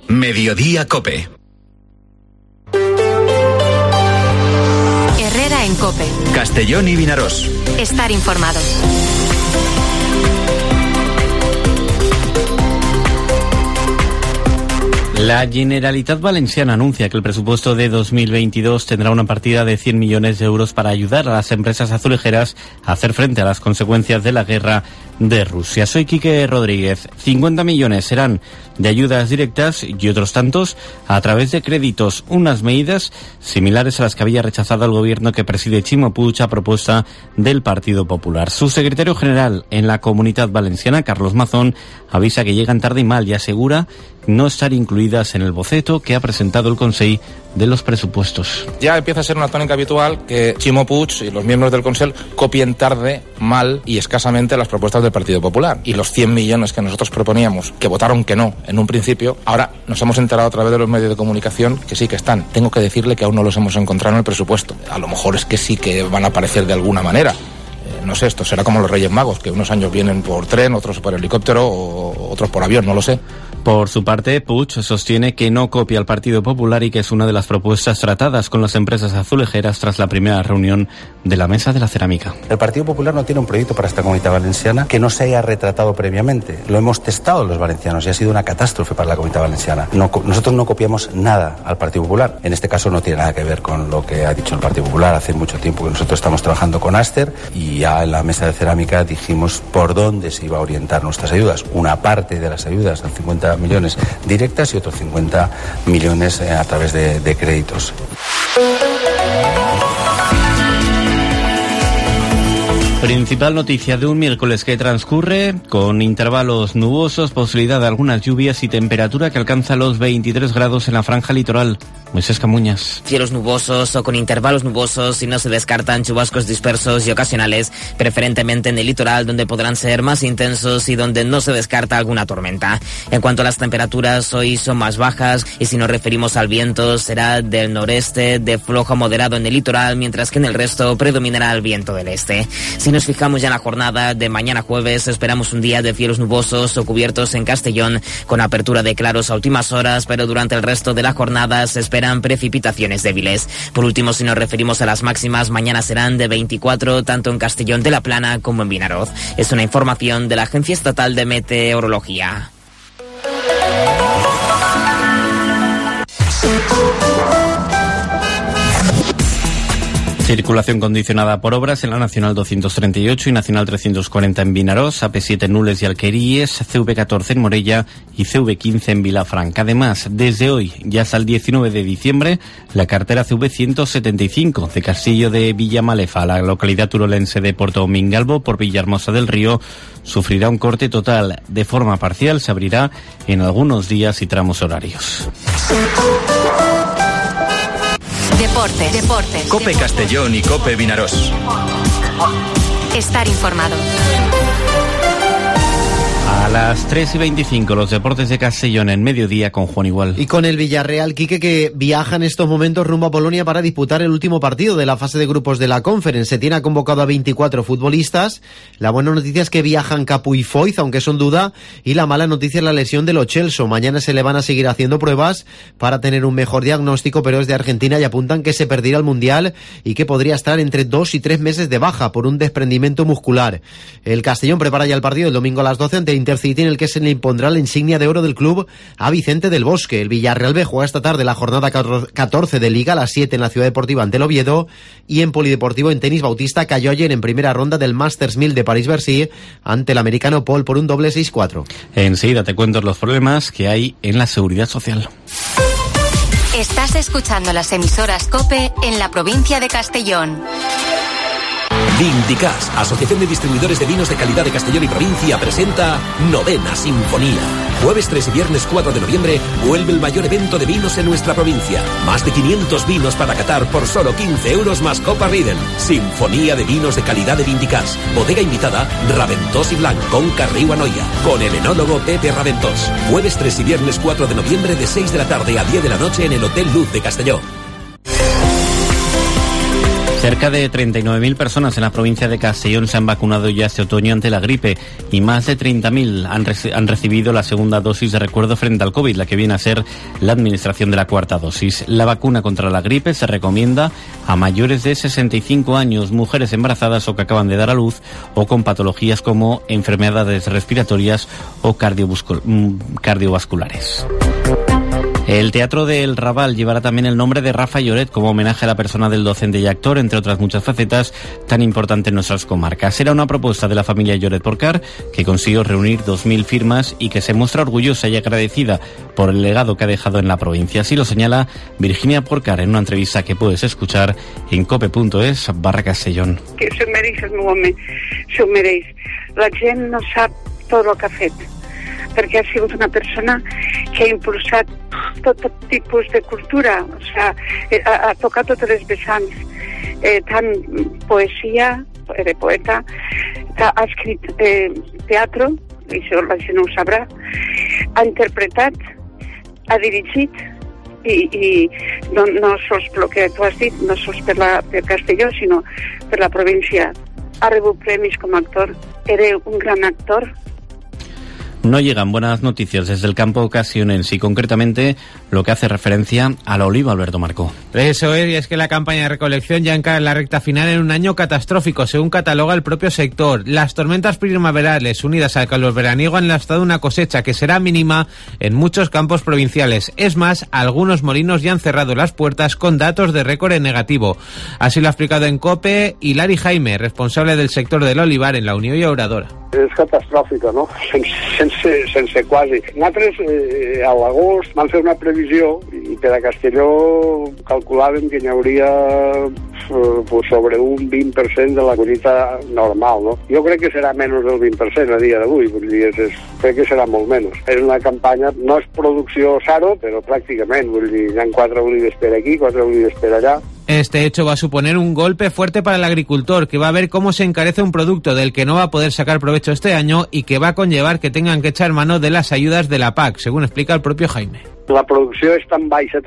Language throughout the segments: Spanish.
Mediodía COPE. Herrera en COPE. Castellón y Vinarós. Estar informado. La Generalitat Valenciana anuncia que el presupuesto de 2022 tendrá una partida de 100 millones de euros para ayudar a las empresas azulejeras a hacer frente a las consecuencias de la guerra de Rusia. Soy Quique Rodríguez. 50 millones serán de ayudas directas y otros tantos a través de créditos, unas medidas similares a las que había rechazado el gobierno que preside Ximo Puig a propuesta del Partido Popular. Su secretario general en la Comunitat Valenciana, Carlos Mazón, avisa que llegan tarde y mal y asegura no estar incluidas en el boceto que ha presentado el Consell de los presupuestos. Ya empieza a ser una tónica habitual que Ximo Puig y los miembros del Consell copien tarde, mal y escasamente las propuestas del Partido Popular. Y los 100 millones que nosotros proponíamos, que votaron que no en un principio, ahora nos hemos enterado a través de los medios de comunicación que sí que están. Tengo que decirle que aún no los hemos encontrado en el presupuesto. A lo mejor es que sí que van a aparecer de alguna manera. No sé, esto será como los Reyes Magos, que unos años vienen por tren, otros por helicóptero o otros por avión, no lo sé. Por su parte, Puig sostiene que no copia al Partido Popular y que es una de las propuestas tratadas con las empresas azulejeras tras la primera reunión de la Mesa de la Cerámica. El Partido Popular no tiene un proyecto para esta Comunidad Valenciana que no se haya retratado previamente. Lo hemos testado los valencianos y ha sido una catástrofe para la Comunidad Valenciana. Nosotros no copiamos nada al Partido Popular. En este caso no tiene nada que ver con lo que ha dicho el Partido Popular. Hace mucho tiempo que nosotros estamos trabajando con Aster y ya en la Mesa de Cerámica dijimos por dónde se iba a orientar nuestras ayudas. Una parte de las ayudas, el 50 millones directas y otros 50 millones a través de créditos. Principal noticia de un miércoles que transcurre con intervalos nubosos, posibilidad de algunas lluvias y temperatura que alcanza los 23 grados en la franja litoral. Moisés Camuñas. Cielos nubosos o con intervalos nubosos y no se descartan chubascos dispersos y ocasionales, preferentemente en el litoral donde podrán ser más intensos y donde no se descarta alguna tormenta. En cuanto a las temperaturas, hoy son más bajas y si nos referimos al viento será del noreste de flojo a moderado en el litoral, mientras que en el resto predominará el viento del este. Si nos fijamos ya en la jornada de mañana jueves, esperamos un día de cielos nubosos o cubiertos en Castellón, con apertura de claros a últimas horas, pero durante el resto de la jornada se esperan precipitaciones débiles. Por último, si nos referimos a las máximas, mañana serán de 24, tanto en Castellón de la Plana como en Vinaroz. Es una información de la Agencia Estatal de Meteorología. Circulación condicionada por obras en la Nacional 238 y Nacional 340 en Vinarós, AP7 en Nules y Alqueríes, CV14 en Morella y CV15 en Vilafranca. Además, desde hoy y hasta el 19 de diciembre, la carretera CV175 de Castillo de Villamalefa a la localidad turolense de Porto Mingalvo por Villahermosa del Río sufrirá un corte total. De forma parcial se abrirá en algunos días y tramos horarios. Deportes. COPE Castellón y COPE Vinarós. Estar informado. A las 3:25, los deportes de Castellón en mediodía con Juan Igual. Y con el Villarreal, Quique, que viaja en estos momentos rumbo a Polonia para disputar el último partido de la fase de grupos de la Conference. Se tiene convocado a 24 futbolistas. La buena noticia es que viajan Capu y Foyth, aunque son duda, y la mala noticia es la lesión de Lo Celso. Mañana se le van a seguir haciendo pruebas para tener un mejor diagnóstico, pero es de Argentina y apuntan que se perderá el Mundial y que podría estar entre 2 y 3 meses de baja por un desprendimiento muscular. El Castellón prepara ya el partido el domingo a las 12 ante Intercity, en el que se le impondrá la insignia de oro del club a Vicente del Bosque. El Villarreal B juega esta tarde la jornada 14 de Liga a las 7 en la Ciudad Deportiva ante el Oviedo, y en Polideportivo en tenis Bautista cayó ayer en primera ronda del Masters 1000 de París-Bercy ante el americano Paul por un doble 6-4. Enseguida te cuento los problemas que hay en la seguridad social. Estás escuchando las emisoras COPE en la provincia de Castellón. Vindicas, Asociación de Distribuidores de Vinos de Calidad de Castellón y Provincia, presenta Novena Sinfonía. Jueves 3 y viernes 4 de noviembre vuelve el mayor evento de vinos en nuestra provincia. Más de 500 vinos para catar por solo 15 euros más Copa Riedel. Sinfonía de vinos de calidad de Vindicas. Bodega invitada Raventós y Blanc con Carriu Anoia, con el enólogo Pepe Raventós. Jueves 3 y viernes 4 de noviembre de 6 de la tarde a 10 de la noche en el Hotel Luz de Castellón. Cerca de 39.000 personas en la provincia de Castellón se han vacunado ya este otoño ante la gripe y más de 30.000 han recibido la segunda dosis de recuerdo frente al COVID, la que viene a ser la administración de la cuarta dosis. La vacuna contra la gripe se recomienda a mayores de 65 años, mujeres embarazadas o que acaban de dar a luz o con patologías como enfermedades respiratorias o cardiovasculares. El Teatro del Raval llevará también el nombre de Rafa Lloret como homenaje a la persona del docente y actor, entre otras muchas facetas tan importantes en nuestras comarcas. Será una propuesta de la familia Lloret Porcar, que consiguió reunir 2.000 firmas y que se muestra orgullosa y agradecida por el legado que ha dejado en la provincia. Así lo señala Virginia Porcar en una entrevista que puedes escuchar en cope.es/Castellón. Que s'ho mereix el meu home, s'ho mereix. La gent no sap tot el que ha fet, perquè ha sigut una persona que ha impulsat tot tipus de cultura, o sea, ha tocat totes les vessants, tant poesia, era poeta, ha escrit teatre, això la gent no ho sabrà, ha interpretat, ha dirigit, i no sols el que tu has dit, no sols per Castelló, sinó per la província. Ha rebut premis com a actor, era un gran actor. No llegan buenas noticias desde el campo castellonense y concretamente lo que hace referencia a la oliva, Alberto Marcó. Eso es, y es que la campaña de recolección ya encara la recta final en un año catastrófico, según cataloga el propio sector. Las tormentas primaverales unidas al calor veraniego han lastrado una cosecha que será mínima en muchos campos provinciales. Es más, algunos molinos ya han cerrado las puertas con datos de récord en negativo. Así lo ha explicado en COPE Hilari Jaime, responsable del sector del olivar en la Unió Llauradora. És catastròfica, no? Sense quasi. Nosaltres a l'agost vam fer una previsió i per a Castelló calculàvem que hi hauria sobre un 20% de la collita normal, no? Jo crec que serà menys del 20% a dia d'avui, vull dir, crec que serà molt menys. És una campanya, no és producció saro, però pràcticament, vull dir, hi ha 4 olives per aquí, 4 olives per allà. Este hecho va a suponer un golpe fuerte para el agricultor, que va a ver cómo se encarece un producto del que no va a poder sacar provecho este año y que va a conllevar que tengan que echar mano de las ayudas de la PAC, según explica el propio Jaime. La producció és tan baixa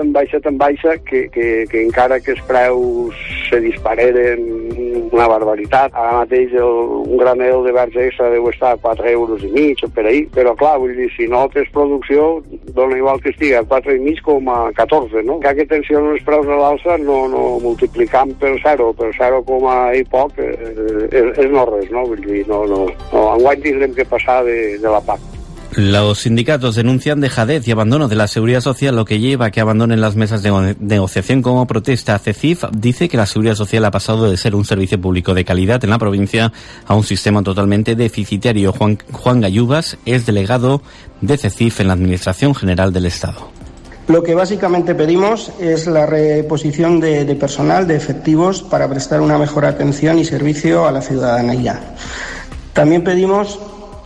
que encara que els preus se dispareren una barbaritat. Ara mateix un granel de verge extra deu estar a 4,5 euros o per ahí, però clar, vull dir, si no tens producció, dona igual que estigui a 4,5 com a 14, no? Que tensionen els preus a l'alça, no multiplicant per 0 com a i poc, és no res, no? Vull dir, no. Enguany tindrem que passar de la PAC. Los sindicatos denuncian dejadez y abandono de la seguridad social, lo que lleva a que abandonen las mesas de negociación como protesta. CECIF dice que la seguridad social ha pasado de ser un servicio público de calidad en la provincia a un sistema totalmente deficitario. Juan Gallubas es delegado de CECIF en la Administración General del Estado. Lo que básicamente pedimos es la reposición de personal, de efectivos, para prestar una mejor atención y servicio a la ciudadanía. También pedimos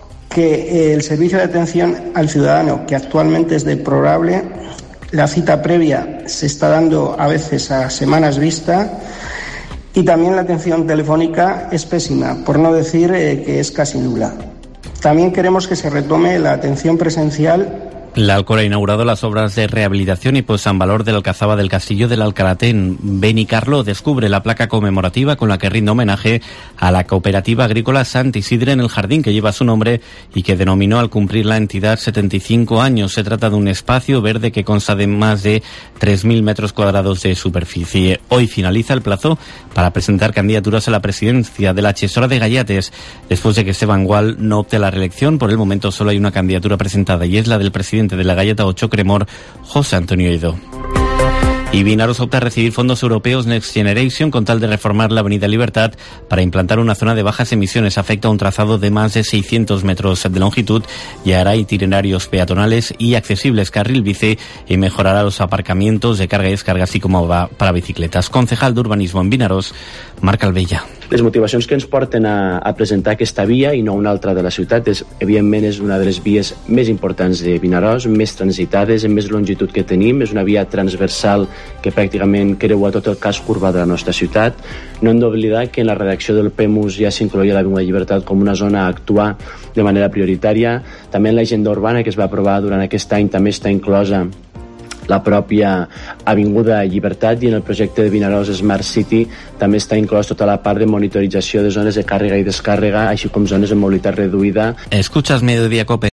que el servicio de atención al ciudadano, que actualmente es deplorable, la cita previa se está dando a veces a semanas vista, y también la atención telefónica es pésima, por no decir que es casi nula. También queremos que se retome la atención presencial. La Alcora ha inaugurado las obras de rehabilitación y puesta en valor de la Alcazaba del Castillo del Alcalatén. Benicarló descubre la placa conmemorativa con la que rinde homenaje a la cooperativa agrícola Sant Isidre en el jardín que lleva su nombre y que denominó al cumplir la entidad 75 años. Se trata de un espacio verde que consta de más de 3.000 metros cuadrados de superficie. Hoy finaliza el plazo para presentar candidaturas a la presidencia de la Chesora de Gallates. Después de que Esteban Gual no opte a la reelección, por el momento solo hay una candidatura presentada y es la del presidente de la Galleta 8 Cremor, José Antonio Edo. Y Vinaros opta a recibir fondos europeos Next Generation con tal de reformar la Avenida Libertad para implantar una zona de bajas emisiones. Afecta a un trazado de más de 600 metros de longitud y hará itinerarios peatonales y accesibles, carril bici, y mejorará los aparcamientos de carga y descarga, así como para bicicletas. Concejal d'Urbanismo en Vinaros, Marc Albella. Les motivacions que ens porten a presentar aquesta via i no una altra de la ciutat evidentment és una de les vies més importants de Vinaròs, més transitades, amb més longitud que tenim, és una via transversal que pràcticament creua tot el casc urbà de la nostra ciutat. No hem d'oblidar que en la redacció del PEMUS ja s'incloïa l'Avinguda Llibertat com una zona a actuar de manera prioritària. També en l'agenda urbana que es va aprovar durant aquest any també està inclosa la pròpia Avinguda Llibertat, i en el projecte de Vinaròs Smart City també està inclòs tota la part de monitorització de zones de càrrega i descàrrega, així com zones de mobilitat reduïda. Escuchas Mediodía Cope.